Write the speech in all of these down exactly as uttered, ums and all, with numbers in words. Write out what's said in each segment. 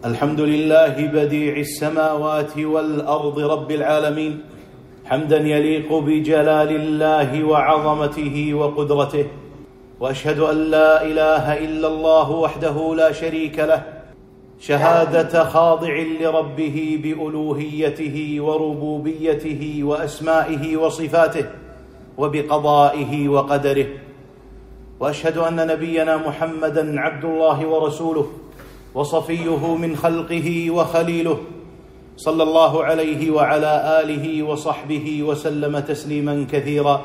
الحمد لله بديع السماوات والأرض رب العالمين، حمدا يليق بجلال الله وعظمته وقدرته، وأشهد أن لا إله إلا الله وحده لا شريك له، شهادة خاضع لربه بألوهيته وربوبيته وأسمائه وصفاته وبقضائه وقدره. وأشهد أن نبينا محمدًا عبد الله ورسوله وصفيه من خلقه وخليله، صلى الله عليه وعلى آله وصحبه وسلم تسليما كثيرا.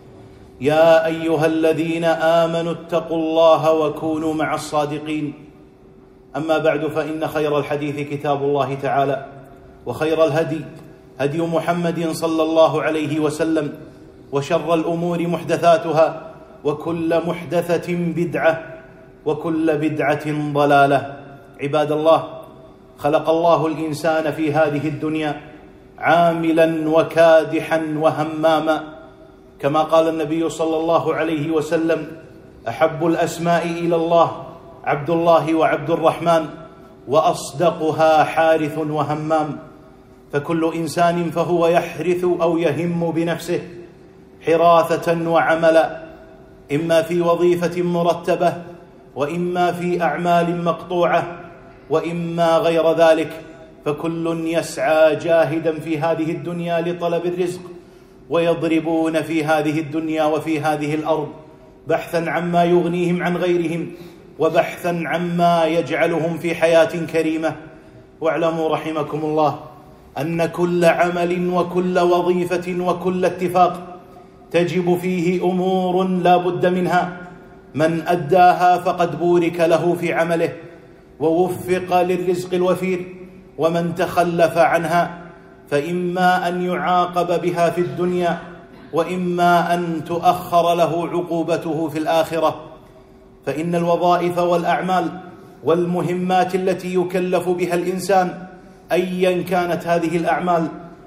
يا أيها الذين آمنوا اتقوا الله وكونوا مع الصادقين. أما بعد، فإن خير الحديث كتاب الله تعالى، وخير الهدي هدي محمد صلى الله عليه وسلم، وشر الأمور محدثاتها، وكل محدثة بدعة، وكل بدعة ضلالة. عباد الله، خلق الله الإنسان في هذه الدنيا عاملا وكادحا وهماما، كما قال النبي صلى الله عليه وسلم: أحب الأسماء إلى الله عبد الله وعبد الرحمن، وأصدقها حارث وهمام. فكل إنسان فهو يحرث أو يهم بنفسه حراثة وعملا، إما في وظيفة مرتبة، وإما في أعمال مقطوعة، وإما غير ذلك، فكل يسعى جاهدا في هذه الدنيا لطلب الرزق، ويضربون في هذه الدنيا وفي هذه الأرض بحثا عما يغنيهم عن غيرهم، وبحثا عما يجعلهم في حياة كريمة. واعلموا رحمكم الله أن كل عمل وكل وظيفة وكل اتفاق تجب فيه أمور لا بد منها، من أداها فقد بورك له في عمله ووفق للرزق الوفير، ومن تخلف عنها فإما أن يعاقب بها في الدنيا، وإما أن تؤخر له عقوبته في الآخرة. فإن الوظائف والأعمال والمهمات التي يكلف بها الإنسان أيا كانت هذه الأعمال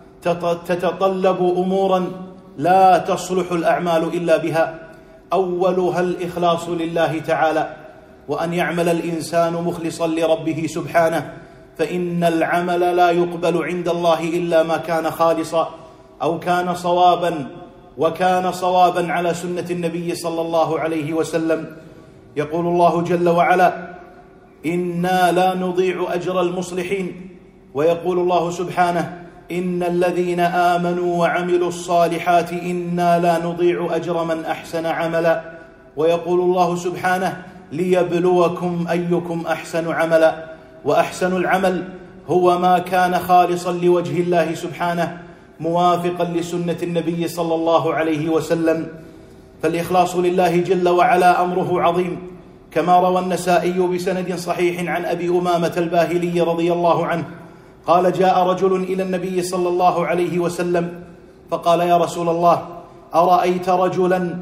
تتطلب أمورا لا تصلح الأعمال إلا بها، أولها الإخلاص لله تعالى، وأن يعمل الإنسان مخلصا لربه سبحانه، فإن العمل لا يقبل عند الله إلا ما كان خالصا أو كان صوابا، وكان صوابا على سنة النبي صلى الله عليه وسلم. يقول الله جل وعلا: إنا لا نضيع أجر المصلحين. ويقول الله سبحانه: إن الذين آمنوا وعملوا الصالحات إنا لا نضيع أجر من أحسن عملا. ويقول الله سبحانه: ليبلوكم أيكم أحسن عملا. وأحسن العمل هو ما كان خالصا لوجه الله سبحانه، موافقا لسنة النبي صلى الله عليه وسلم. فالإخلاص لله جل وعلا أمره عظيم، كما روى النسائي بسند صحيح عن أبي أمامة الباهلي رضي الله عنه قال: جاء رجل إلى النبي صلى الله عليه وسلم فقال: يا رسول الله، أرأيت رجلا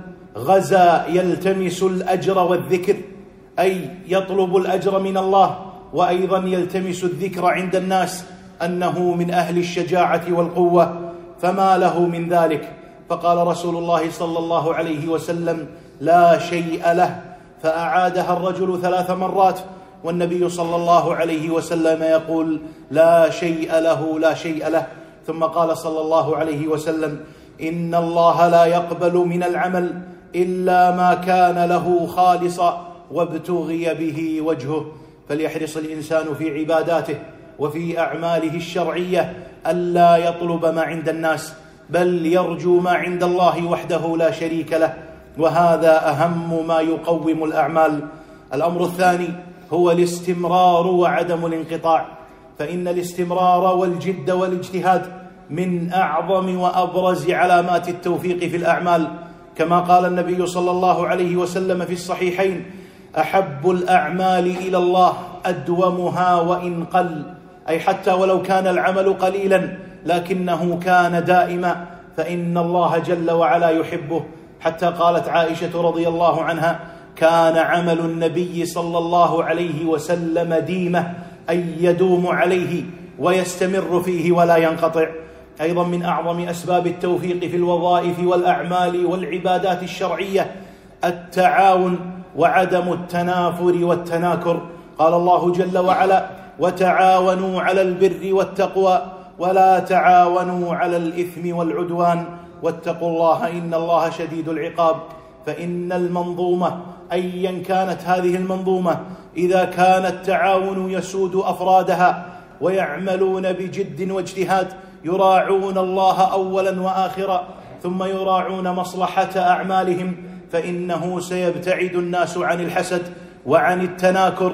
غزا يلتمس الأجر والذكر، أي يطلب الأجر من الله وأيضا يلتمس الذكر عند الناس، أنه من أهل الشجاعة والقوة، فما له من ذلك؟ فقال رسول الله صلى الله عليه وسلم: لا شيء له. فأعادها الرجل ثلاث مرات، والنبي صلى الله عليه وسلم يقول: لا شيء له، لا شيء له. ثم قال صلى الله عليه وسلم: إن الله لا يقبل من العمل إلا ما كان له خالصا وابتغي به وجهه. فليحرص الإنسان في عباداته وفي أعماله الشرعية ألا يطلب ما عند الناس، بل يرجو ما عند الله وحده لا شريك له، وهذا أهم ما يقوم الأعمال. الأمر الثاني هو الاستمرار وعدم الانقطاع، فإن الاستمرار والجد والاجتهاد من أعظم وأبرز علامات التوفيق في الأعمال، كما قال النبي صلى الله عليه وسلم في الصحيحين: أحب الأعمال إلى الله أدومها وإن قل، أي حتى ولو كان العمل قليلا لكنه كان دائما، فإن الله جل وعلا يحبه. حتى قالت عائشة رضي الله عنها: كان عمل النبي صلى الله عليه وسلم ديمة، أي يدوم عليه ويستمر فيه ولا ينقطع. أيضا من أعظم أسباب التوفيق في الوظائف والأعمال والعبادات الشرعية التعاون وعدم التنافر والتناكر. قال الله جل وعلا: وتعاونوا على البر والتقوى ولا تعاونوا على الإثم والعدوان واتقوا الله إن الله شديد العقاب. فإن المنظومة أيا كانت هذه المنظومة إذا كان التعاون يسود أفرادها ويعملون بجد واجتهاد يراعون الله أولا وآخرا ثم يراعون مصلحة أعمالهم فإنه سيبتعد الناس عن الحسد وعن التناكر،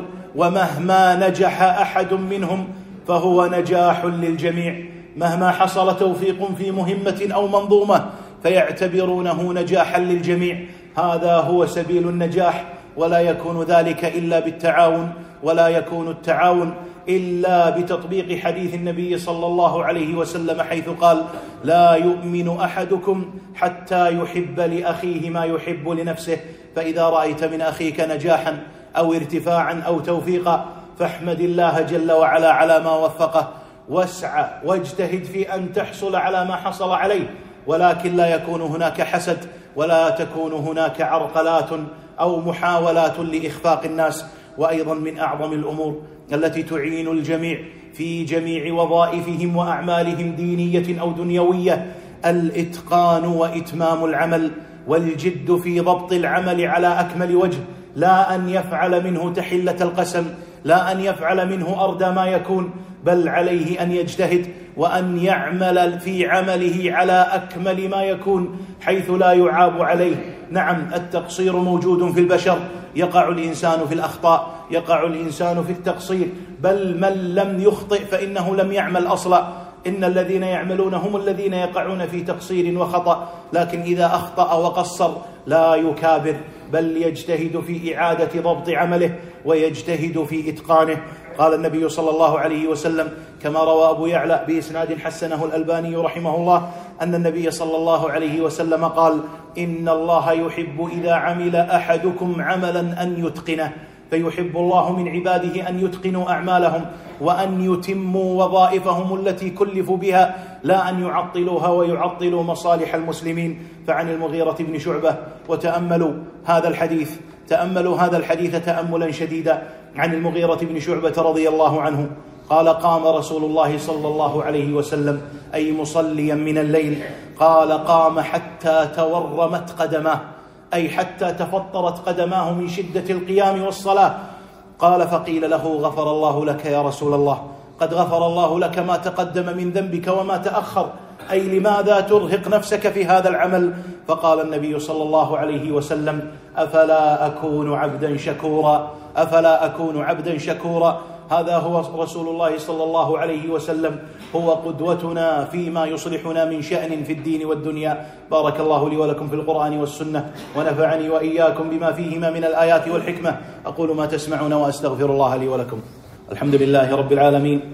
ومهما نجح أحد منهم فهو نجاح للجميع. مهما حصل توفيق في مهمة أو منظومة فيعتبرونه نجاحا للجميع. هذا هو سبيل النجاح، ولا يكون ذلك إلا بالتعاون، ولا يكون التعاون إلا بتطبيق حديث النبي صلى الله عليه وسلم حيث قال: لا يؤمن أحدكم حتى يحب لأخيه ما يحب لنفسه. فإذا رأيت من أخيك نجاحا أو ارتفاعا أو توفيقا فاحمد الله جل وعلا على ما وفقه، واسعى واجتهد في أن تحصل على ما حصل عليه، ولكن لا يكون هناك حسد ولا تكون هناك عرقلات أو محاولات لإخفاق الناس. وأيضا من أعظم الأمور التي تعين الجميع في جميع وظائفهم وأعمالهم دينية أو دنيوية الإتقان وإتمام العمل والجد في ضبط العمل على أكمل وجه، لا أن يفعل منه تحلة القسم، لا أن يفعل منه أردى ما يكون، بل عليه أن يجتهد وأن يعمل في عمله على أكمل ما يكون حيث لا يعاب عليه. نعم، التقصير موجود في البشر، يقع الإنسان في الأخطاء، يقع الإنسان في التقصير، بل من لم يخطئ فإنه لم يعمل أصلا. إن الذين يعملون هم الذين يقعون في تقصير وخطأ، لكن إذا أخطأ وقصر لا يكابر، بل يجتهد في إعادة ضبط عمله ويجتهد في إتقانه. قال النبي صلى الله عليه وسلم كما روى أبو يعلى بإسناد حسنه الألباني رحمه الله أن النبي صلى الله عليه وسلم قال: إن الله يحب إذا عمل أحدكم عملا أن يتقنه. فيحب الله من عباده أن يتقنوا أعمالهم وأن يتموا وظائفهم التي كلفوا بها، لا أن يعطلوها ويعطلوا مصالح المسلمين. فعن المغيرة بن شعبة، وتأملوا هذا الحديث تأملوا هذا الحديث تأملا شديدا، عن المغيرة بن شعبة رضي الله عنه قال: قام رسول الله صلى الله عليه وسلم أي مصليا من الليل، قال: قام حتى تورمت قدماه، أي حتى تفطرت قدماه من شدة القيام والصلاة. قال: فقيل له: غفر الله لك يا رسول الله، قد غفر الله لك ما تقدم من ذنبك وما تأخر، أي لماذا ترهق نفسك في هذا العمل؟ فقال النبي صلى الله عليه وسلم: أفلا أكون عبدا شكورا أفلا أكون عبدا شكورا. هذا هو رسول الله صلى الله عليه وسلم، هو قدوتنا فيما يصلحنا من شأن في الدين والدنيا. بارك الله لي ولكم في القرآن والسنة، ونفعني وإياكم بما فيهما من الآيات والحكمة. أقول ما تسمعون وأستغفر الله لي ولكم. الحمد لله رب العالمين،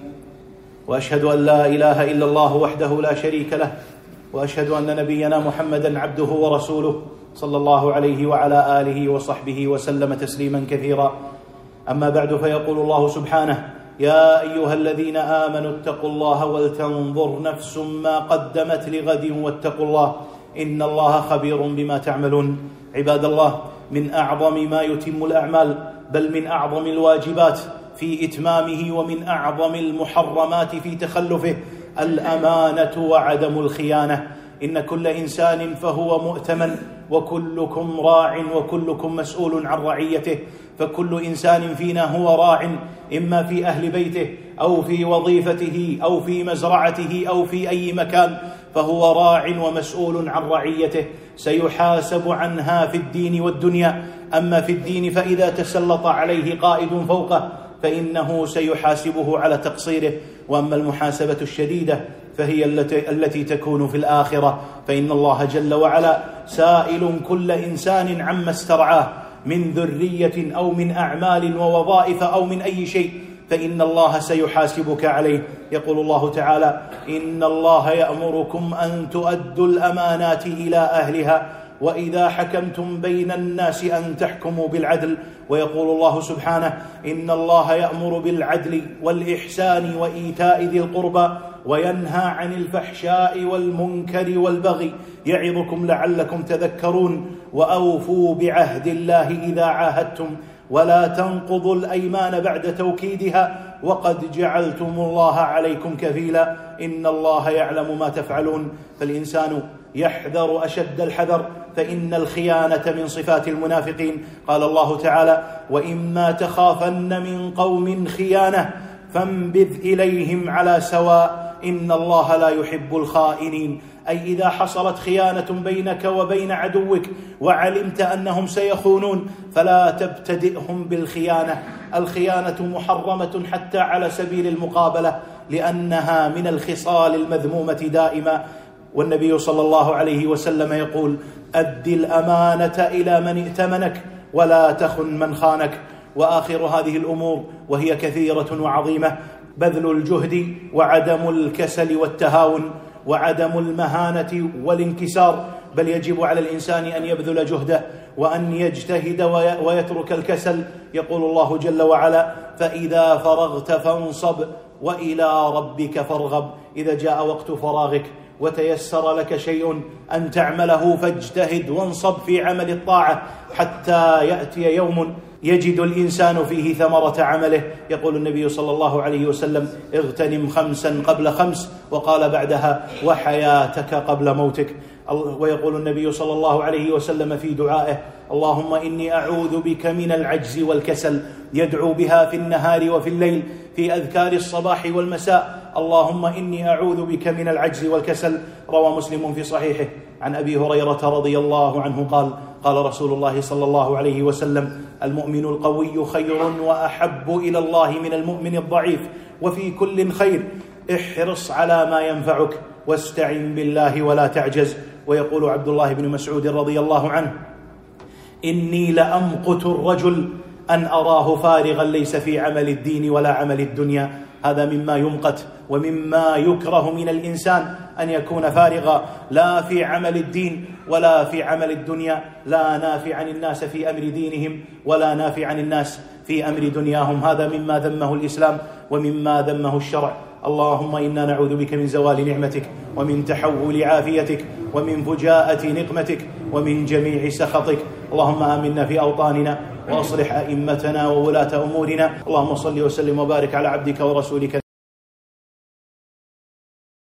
وأشهد أن لا إله إلا الله وحده لا شريك له، وأشهد أن نبينا محمدا عبده ورسوله صلى الله عليه وعلى آله وصحبه وسلم تسليما كثيرا. أما بعد، فيقول الله سبحانه: يا أيها الذين آمنوا اتقوا الله ولتنظر نفس ما قدمت لغد واتقوا الله إن الله خبير بما تعملون. عباد الله، من أعظم ما يتم الأعمال، بل من أعظم الواجبات في إتمامه ومن أعظم المحرمات في تخلفه الأمانة وعدم الخيانة. إن كل إنسان فهو مؤتمن، وكلكم راع وكلكم مسؤول عن رعيته. فكل إنسان فينا هو راع، إما في أهل بيته أو في وظيفته أو في مزرعته أو في أي مكان، فهو راع ومسؤول عن رعيته، سيحاسب عنها في الدين والدنيا. أما في الدين فإذا تسلط عليه قائد فوقه فإنه سيحاسبه على تقصيره. وأما المحاسبة الشديدة فهي التي, التي تكون في الآخرة، فإن الله جل وعلا سائل كل إنسان عما استرعاه من ذرية أو من أعمال ووظائف أو من أي شيء، فإن الله سيحاسبك عليه. يقول الله تعالى: إن الله يأمركم أن تؤدوا الأمانات إلى أهلها وإذا حكمتم بين الناس أن تحكموا بالعدل. ويقول الله سبحانه: إن الله يأمر بالعدل والإحسان وإيتاء ذي القربى وينهى عن الفحشاء والمنكر والبغي يعظكم لعلكم تذكرون. وأوفوا بعهد الله إذا عاهدتم ولا تنقضوا الأيمان بعد توكيدها وقد جعلتم الله عليكم كفيلا إن الله يعلم ما تفعلون. فالإنسان يحذر أشد الحذر، فإن الخيانة من صفات المنافقين. قال الله تعالى: وإما تخافن من قوم خيانة فانبذ إليهم على سواء إن الله لا يحب الخائنين. أي إذا حصلت خيانة بينك وبين عدوك وعلمت أنهم سيخونون فلا تبتدئهم بالخيانة. الخيانة محرمة حتى على سبيل المقابلة، لأنها من الخصال المذمومة دائما. والنبي صلى الله عليه وسلم يقول: أد الأمانة إلى من ائتمنك ولا تخن من خانك. وآخر هذه الأمور وهي كثيرة وعظيمة: بذل الجهد وعدم الكسل والتهاون وعدم المهانة والانكسار، بل يجب على الإنسان أن يبذل جهده وأن يجتهد ويترك الكسل. يقول الله جل وعلا: فإذا فرغت فانصب وإلى ربك فارغب. إذا جاء وقت فراغك وتيسر لك شيء أن تعمله فاجتهد وانصب في عمل الطاعة حتى يأتي يوم يجد الإنسان فيه ثمرة عمله. يقول النبي صلى الله عليه وسلم: اغتنم خمسا قبل خمس، وقال بعدها: وحياتك قبل موتك. ويقول النبي صلى الله عليه وسلم في دعائه: اللهم إني أعوذ بك من العجز والكسل، يدعو بها في النهار وفي الليل في أذكار الصباح والمساء: اللهم إني أعوذ بك من العجز والكسل. روى مسلم في صحيحه عن أبي هريرة رضي الله عنه قال: قال رسول الله صلى الله عليه وسلم: المؤمن القوي خير وأحب إلى الله من المؤمن الضعيف، وفي كل خير، احرص على ما ينفعك واستعن بالله ولا تعجز. ويقول عبد الله بن مسعود رضي الله عنه: إني لأمقت الرجل أن أراه فارغا ليس في عمل الدين ولا عمل الدنيا. هذا مما يمقت ومما يكره من الإنسان، أن يكون فارغا لا في عمل الدين ولا في عمل الدنيا، لا نافع عن الناس في أمر دينهم ولا نافع عن الناس في أمر دنياهم. هذا مما ذمه الإسلام ومما ذمه الشرع. اللهم إنا نعوذ بك من زوال نعمتك ومن تحول عافيتك ومن فجاءة نقمتك ومن جميع سخطك. اللهم آمنا في أوطاننا وأصلح أئمتنا وولاة أمورنا. اللهم صل وسلم وبارك على عبدك ورسولك